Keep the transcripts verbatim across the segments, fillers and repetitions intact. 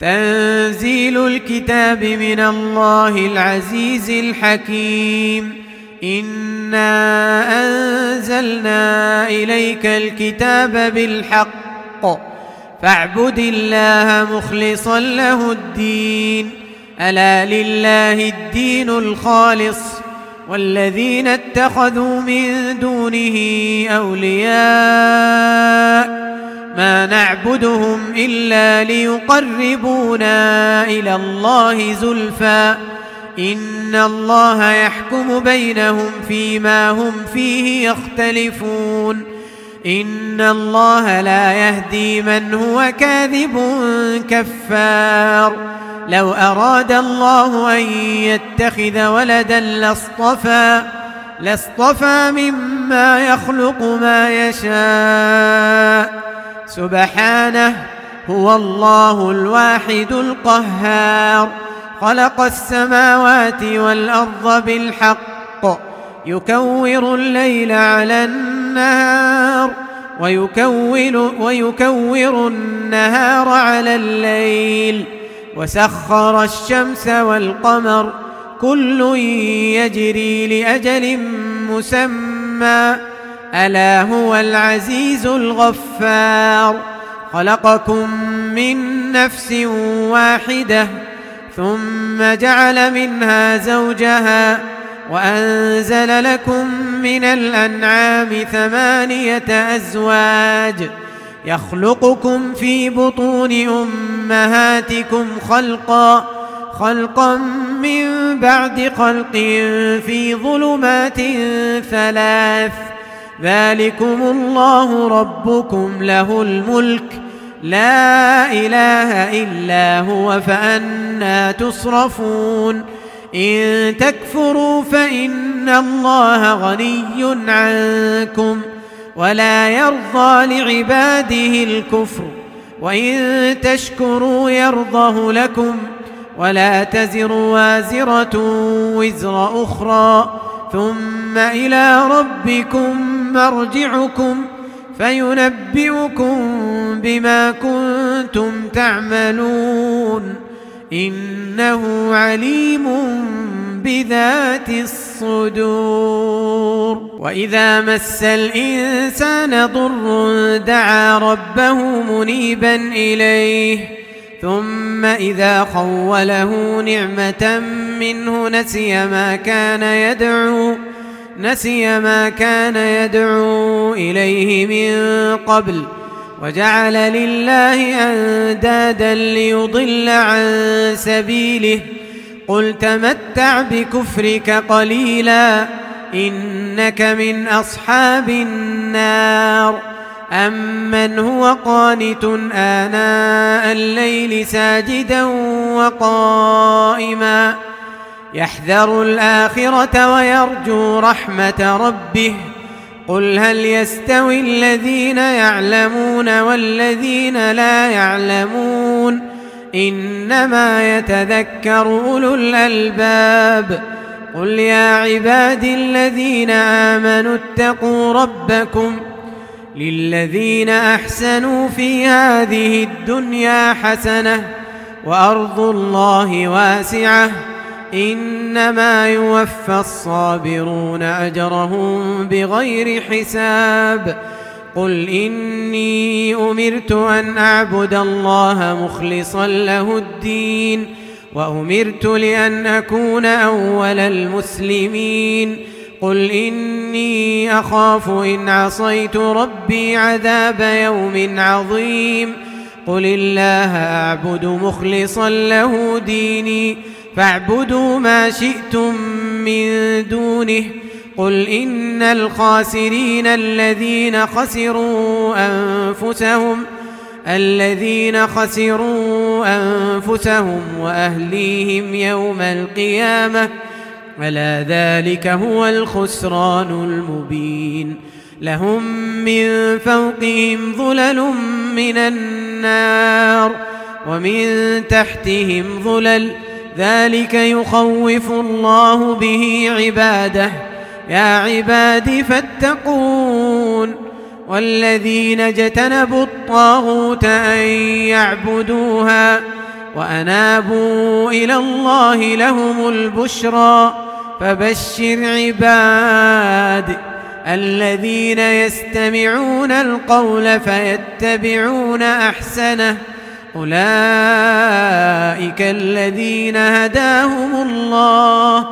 تنزيل الكتاب من الله العزيز الحكيم. إنا أنزلنا إليك الكتاب بالحق فاعبد الله مخلصا له الدين. ألا لله الدين الخالص والذين اتخذوا من دونه أولياء ما نعبدهم إلا ليقربونا إلى الله زلفى إن الله يحكم بينهم فيما هم فيه يختلفون. إن الله لا يهدي من هو كاذب كفار. لو أراد الله أن يتخذ ولدا لاصطفى لاصطفى مما يخلق ما يشاء سبحانه هو الله الواحد القهار. خلق السماوات والأرض بالحق يكور الليل على النهار ويكور, ويكور النهار على الليل وسخر الشمس والقمر كل يجري لأجل مسمى ألا هو العزيز الغفار. خلقكم من نفس واحدة ثم جعل منها زوجها وأنزل لكم من الأنعام ثمانية أزواج يخلقكم في بطون أمهاتكم خلقا خلقا من بعد خلق في ظلمات ثلاث ذلكم الله ربكم له الملك لا إله إلا هو فأنى تصرفون. إن تكفروا فإن الله غني عنكم ولا يرضى لعباده الكفر وإن تشكروا يرضه لكم ولا تزر وازرة وزر أخرى ثم إلى ربكم مرجعكم فينبئكم بما كنتم تعملون إنه عليم بذات الصدور. وإذا مس الإنسان ضر دعا ربه منيبا إليه ثم إذا خوله نعمة منه نسي ما كان يدعو نسي ما كان يدعو إليه من قبل وجعل لله أندادا ليضل عن سبيله قل تمتع بكفرك قليلا إنك من أصحاب النار. أمن هو قانت آناء الليل ساجدا وقائما يحذر الآخرة ويرجو رحمة ربه قل هل يستوي الذين يعلمون والذين لا يعلمون إنما يتذكر أولو الألباب. قل يا عبادي الذين آمنوا اتقوا ربكم للذين أحسنوا في هذه الدنيا حسنة وأرض الله واسعة إنما يوفى الصابرون أجرهم بغير حساب. قل إني أمرت أن أعبد الله مخلصا له الدين وأمرت لأن أكون أول المسلمين. قل إني أخاف إن عصيت ربي عذاب يوم عظيم. قل الله أعبد مخلصا له ديني فاعبدوا ما شئتم من دونه. قل إن الخاسرين الذين خسروا أنفسهم الذين خسروا أنفسهم وأهليهم يوم القيامة ألا ذلك هو الخسران المبين. لهم من فوقهم ظلل من النار ومن تحتهم ظلل ذلك يخوف الله به عباده يا عباد فاتقون. والذين اجتنبوا الطاغوت أن يعبدوها وأنابوا إلى الله لهم البشرى فبشر عباد الذين يستمعون القول فيتبعون أحسنه أولئك الذين هداهم الله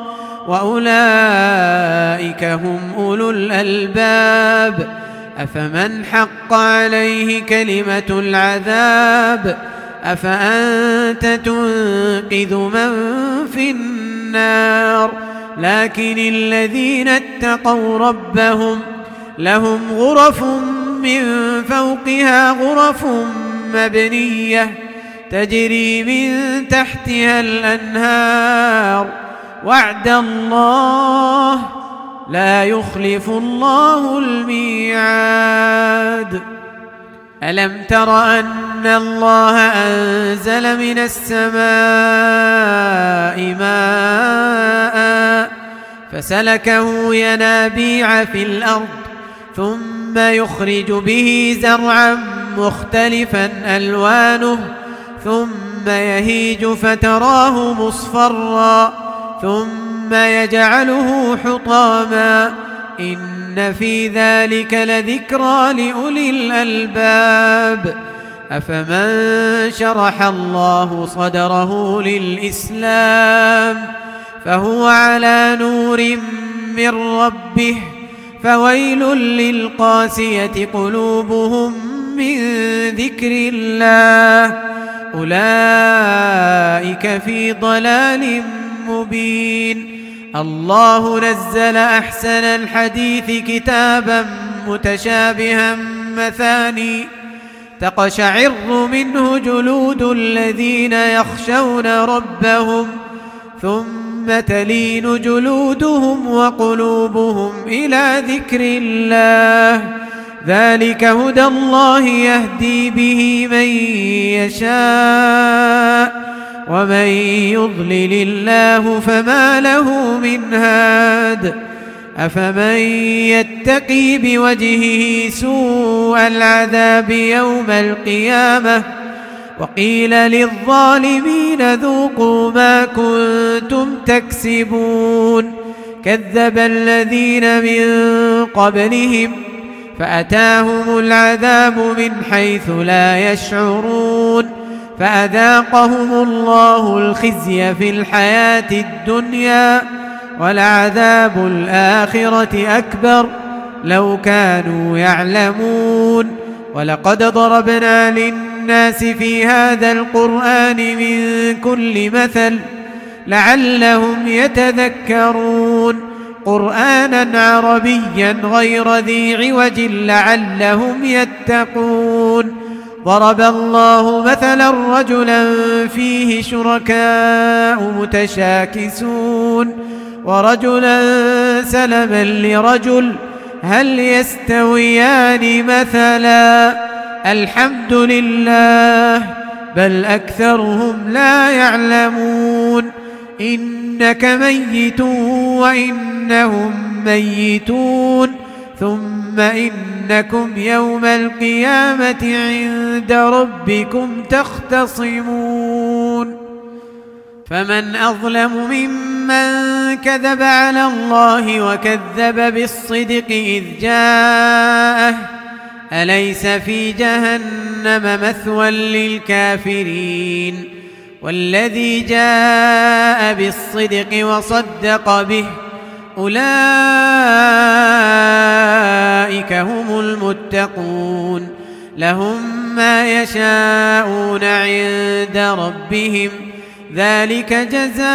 وأولئك هم أولو الألباب أفمن حق عليه كلمة العذاب أفأنت تنقذ من في النار لكن الذين اتقوا ربهم لهم غرف من فوقها غرف مبنية تجري من تحتها الأنهار وعد الله لا يخلف الله الميعاد ألم تر أن الله أنزل من السماء ماء فسلكه ينابيع في الأرض ثم يخرج به زرعا مختلفا ألوانه ثم يهيج فتراه مصفرا ثم يجعله حطاما إن في ذلك لذكرى لأولي الألباب أفمن شرح الله صدره للإسلام فهو على نور من ربه فويل للقاسية قلوبهم من ذكر الله أولئك في ضلال مبين الله نزل أحسن الحديث كتابا متشابها مثاني تقشعر منه جلود الذين يخشون ربهم ثم تلين جلودهم وقلوبهم إلى ذكر الله ذلك هدى الله يهدي به من يشاء ومن يضلل الله فما له من هاد أفمن يتقي بوجهه سوء العذاب يوم القيامة وقيل للظالمين ذوقوا ما كنتم تكسبون كذب الذين من قبلهم فأتاهم العذاب من حيث لا يشعرون فأذاقهم الله الخزي في الحياة الدنيا ولعذاب الآخرة أكبر لو كانوا يعلمون ولقد ضربنا للناس في هذا القرآن من كل مثل لعلهم يتذكرون قرآنا عربيا غير ذي عوج لعلهم يتقون ضرب الله مثلا رجلا فيه شركاء متشاكسون ورجلا سلما لرجل هل يستويان مثلا الحمد لله بل أكثرهم لا يعلمون إنك ميت وإنهم ميتون ثم إنكم يوم القيامة عند ربكم تختصمون فمن أظلم ممن كذب على الله وكذب بالصدق إذ جاءه أليس في جهنم مثوى للكافرين والذي جاء بالصدق وصدق به أولئك هم المتقون لهم ما يشاءون عند ربهم ذلك جزاء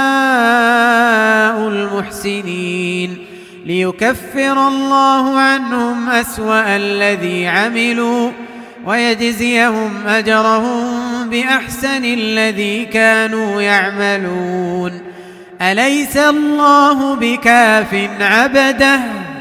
المحسنين ليكفر الله عنهم أسوأ الذي عملوا ويجزيهم أجرهم بأحسن الذي كانوا يعملون أليس الله بكاف عبده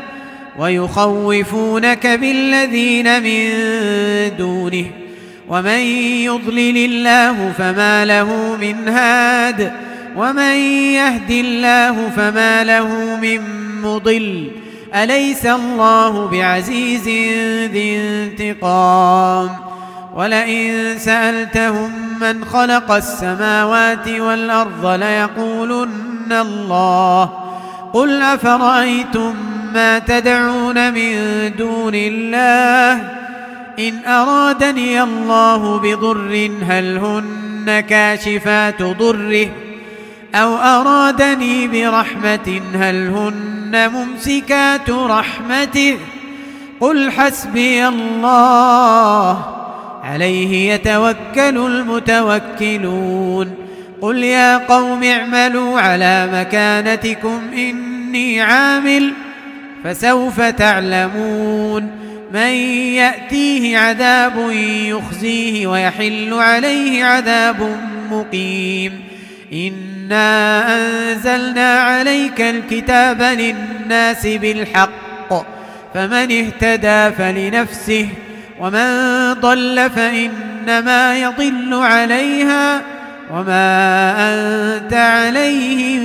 ويخوفونك بالذين من دونه ومن يضلل الله فما له من هاد ومن يهد الله فما له من مضل أليس الله بعزيز ذي انتقام ولئن سألتهم من خلق السماوات والأرض ليقولن الله قل أفرأيتم ما تدعون من دون الله إن أرادني الله بضر هل هن كاشفات ضره أو أرادني برحمة هل هن ممسكات رحمته قل حسبي الله عليه يتوكل المتوكلون قل يا قوم اعملوا على مكانتكم إني عامل فسوف تعلمون من يأتيه عذاب يخزيه ويحل عليه عذاب مقيم إنا أنزلنا عليك الكتاب للناس بالحق فمن اهتدى فلنفسه ومن ضل فإنما يضل عليها وما أنت عليهم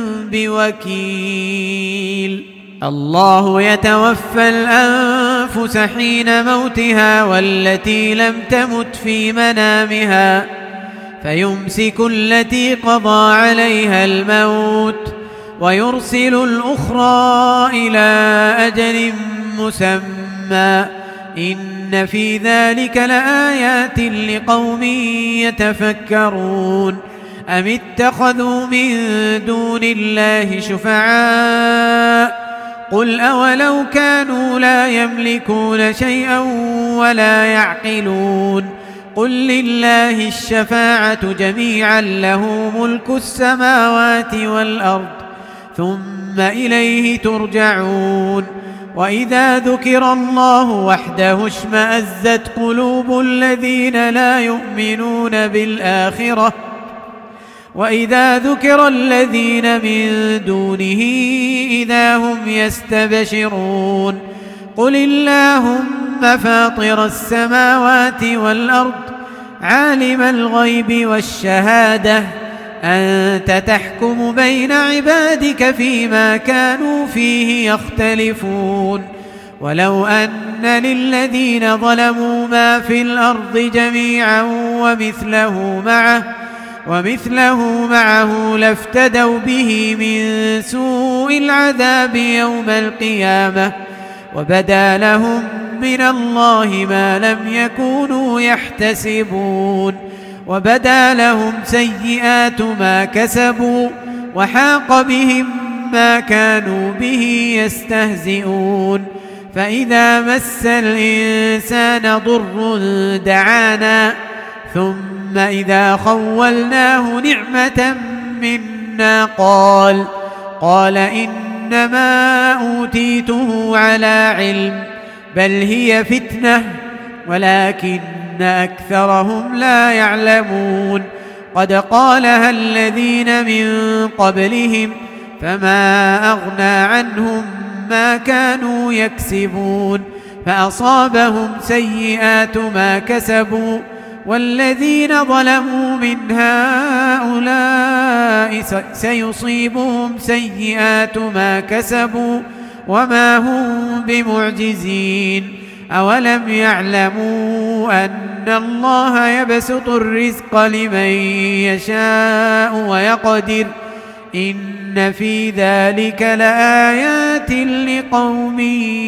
بوكيل الله يتوفى الأنفس حين موتها والتي لم تمت في منامها فيمسك التي قضى عليها الموت ويرسل الأخرى إلى أجل مسمى إن في ذلك لآيات لقوم يتفكرون أم اتخذوا من دون الله شفعاء قل أولو كانوا لا يملكون شيئا ولا يعقلون قل لله الشفاعة جميعا له ملك السماوات والأرض ثم إليه ترجعون وإذا ذكر الله وحده اشمأزت قلوب الذين لا يؤمنون بالآخرة وإذا ذكر الذين من دونه إذا هم يستبشرون قل اللهم فاطر السماوات والأرض عالم الغيب والشهادة أنت تحكم بين عبادك فيما كانوا فيه يختلفون ولو أن للذين ظلموا ما في الأرض جميعا ومثله معه ومثله معه لافتدوا به من سوء العذاب يوم القيامة وبدا لهم من الله ما لم يكونوا يحتسبون وبدا لهم سيئات ما كسبوا وحاق بهم ما كانوا به يستهزئون فإذا مس الإنسان ضر دعانا ثم إذا خولناه نعمة منا قال قال إنما أوتيته على علم بل هي فتنة ولكن أكثرهم لا يعلمون قد قالها الذين من قبلهم فما أغنى عنهم ما كانوا يكسبون فأصابهم سيئات ما كسبوا والذين ظلموا من هؤلاء سيصيبهم سيئات ما كسبوا وما هم بمعجزين أولم يعلموا أن الله يبسط الرزق لمن يشاء ويقدر إن في ذلك لآيات لقوم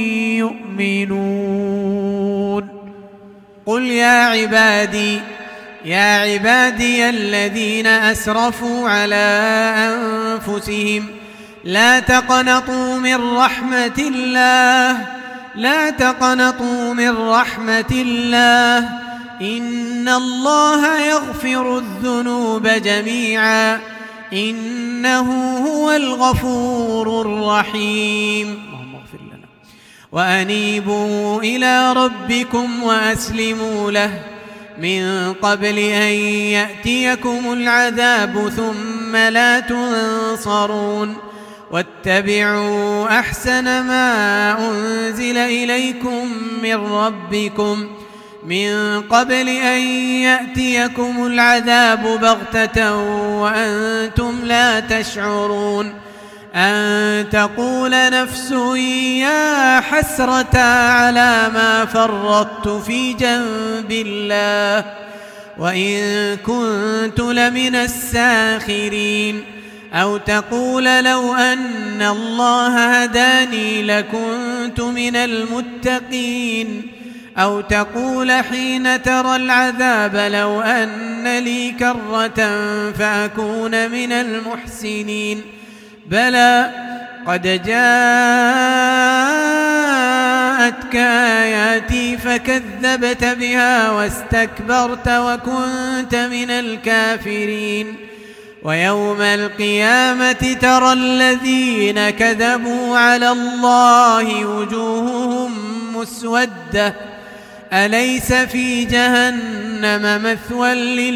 يؤمنون قل يا عبادي يا عبادي الذين أسرفوا على أنفسهم لا تقنطوا من رحمة الله لا تقنطوا من رحمة الله إن الله يغفر الذنوب جميعا إنه هو الغفور الرحيم اللهم اغفر لنا وأنيبوا إلى ربكم وأسلموا له من قبل أن يأتيكم العذاب ثم لا تنصرون واتبعوا أحسن ما أنزل إليكم من ربكم من قبل أن يأتيكم العذاب بغتة وأنتم لا تشعرون أن تقول نفس يا حسرة على ما فرطت في جنب الله وإن كنت لمن الساخرين. أو تقول لو أن الله هداني لكنت من المتقين. أو تقول حين ترى العذاب لو أن لي كرة فأكون من المحسنين. بلى قد جاءتك آياتي فكذبت بها واستكبرت وكنت من الكافرين. ويوم القيامة ترى الذين كذبوا على الله وجوههم مسودة أليس في جهنم مثوى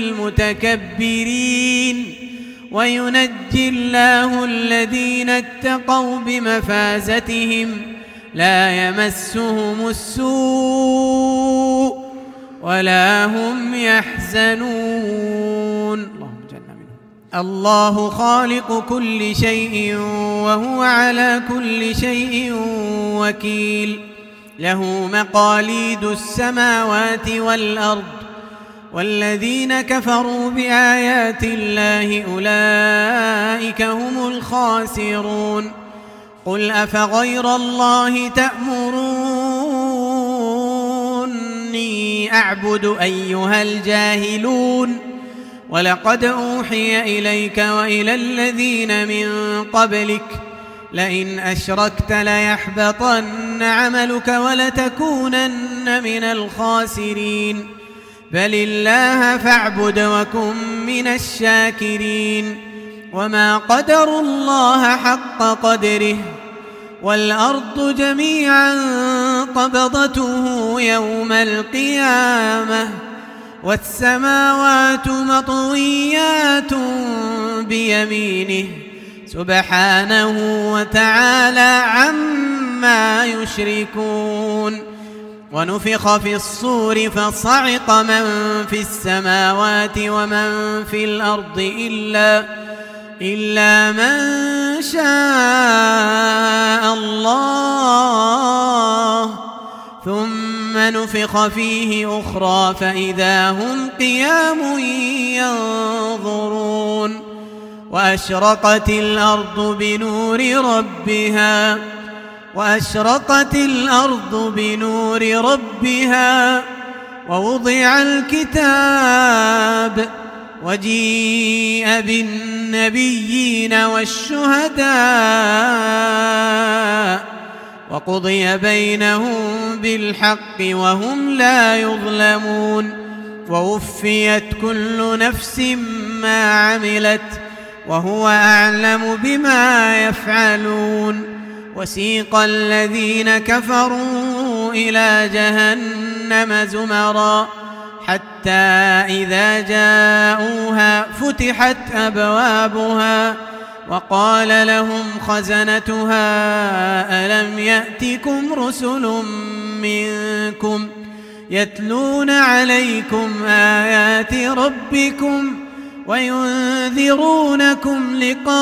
للمتكبرين. وينجي الله الذين اتقوا بمفازتهم لا يمسهم السوء ولا هم يحزنون. الله خالق كل شيء وهو على كل شيء وكيل. له مقاليد السماوات والأرض والذين كفروا بآيات الله أولئك هم الخاسرون. قل أفغير الله تأمروني أعبد أيها الجاهلون. ولقد أوحي إليك وإلى الذين من قبلك لئن أشركت ليحبطن عملك ولتكونن من الخاسرين. بل الله فاعبد وكن من الشاكرين. وما قدروا الله حق قدره والأرض جميعا قبضته يوم القيامة والسماوات مطويات بيمينه سبحانه وتعالى عما يشركون. ونفخ في الصور فصعق من في السماوات ومن في الأرض إلا, إلا من شاء الله ثم نفخ فيه أخرى فإذا هم قيام ينظرون. وأشرقت الأرض بنور ربها وأشرقت الأرض بنور ربها ووضع الكتاب وجيء بالنبيين والشهداء وقضي بينهم بالحق وهم لا يظلمون. ووفيت كل نفس ما عملت وهو أعلم بما يفعلون. وسيق الذين كفروا إلى جهنم زمرا حتى إذا جاءوها فتحت أبوابها وقال لهم خزنتها ألم يأتكم رسل منكم يتلون عليكم آيات ربكم وينذرونكم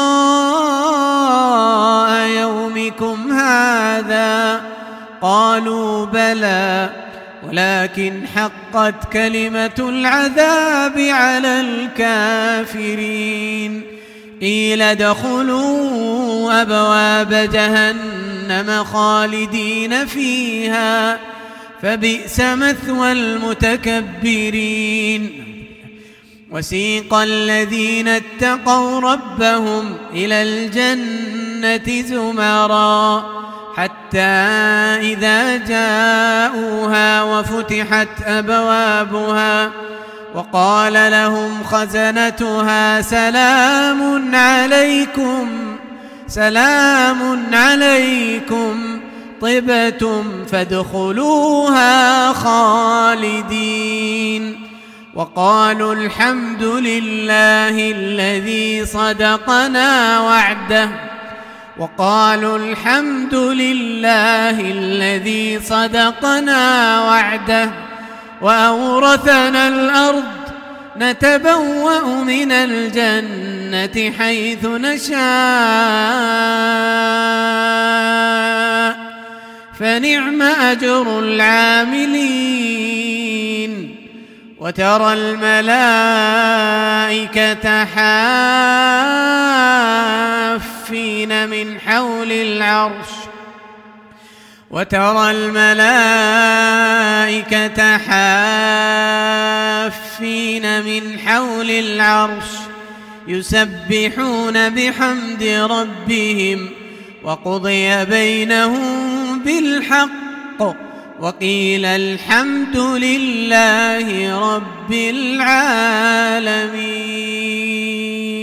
لقاء يومكم هذا قالوا بلى ولكن حقت كلمة العذاب على الكافرين. قيل ادخلوا أبواب جهنم خالدين فيها فبئس مثوى المتكبرين. وسيق الذين اتقوا ربهم إلى الجنة زمرا حتى إذا جاءوها وفتحت أبوابها وقال لهم خزنتها سلام عليكم سلام عليكم طبتم فادخلوها خالدين. وقالوا الحمد لله الذي صدقنا وعده وقالوا الحمد لله الذي صدقنا وعده وأورثنا الأرض نتبوأ من الجنة حيث نشاء فنعم أجر العاملين. وترى الملائكة حافين من حول العرش وترى الملائكة حافين من حول العرش يسبحون بحمد ربهم وقضي بينهم بالحق وقيل الحمد لله رب العالمين.